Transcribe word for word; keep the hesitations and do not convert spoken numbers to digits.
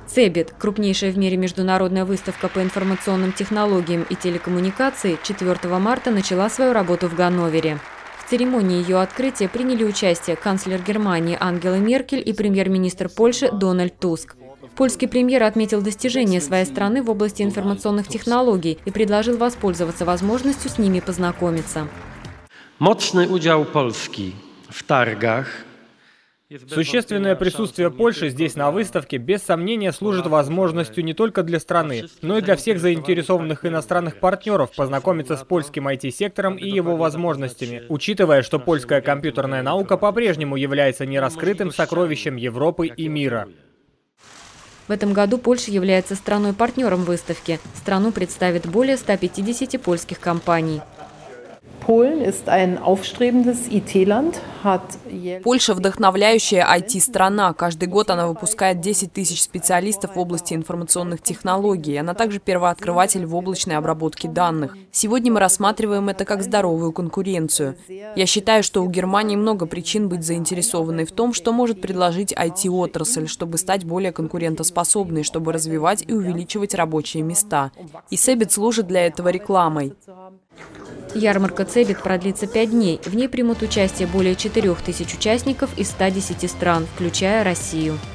Цебит – крупнейшая в мире международная выставка по информационным технологиям и телекоммуникации, четвёртого марта начала свою работу в Ганновере. В церемонии ее открытия приняли участие канцлер Германии Ангела Меркель и премьер-министр Польши Дональд Туск. Польский премьер отметил достижения своей страны в области информационных технологий и предложил воспользоваться возможностью с ними познакомиться. Мощный удел Польски в торгах. Существенное присутствие Польши здесь на выставке без сомнения служит возможностью не только для страны, но и для всех заинтересованных иностранных партнеров познакомиться с польским ай ти-сектором и его возможностями, учитывая, что польская компьютерная наука по-прежнему является нераскрытым сокровищем Европы и мира. В этом году Польша является страной-партнером выставки. Страну представит более ста пятидесяти польских компаний. Польша – вдохновляющая ай ти-страна. Каждый год она выпускает десять тысяч специалистов в области информационных технологий. Она также первооткрыватель в облачной обработке данных. Сегодня мы рассматриваем это как здоровую конкуренцию. Я считаю, что у Германии много причин быть заинтересованной в том, что может предложить ай ти-отрасль, чтобы стать более конкурентоспособной, чтобы развивать и увеличивать рабочие места. И Цебит служит для этого рекламой. Ярмарка Цебит продлится пять дней. В ней примут участие более четырёх тысяч участников из ста десяти стран, включая Россию.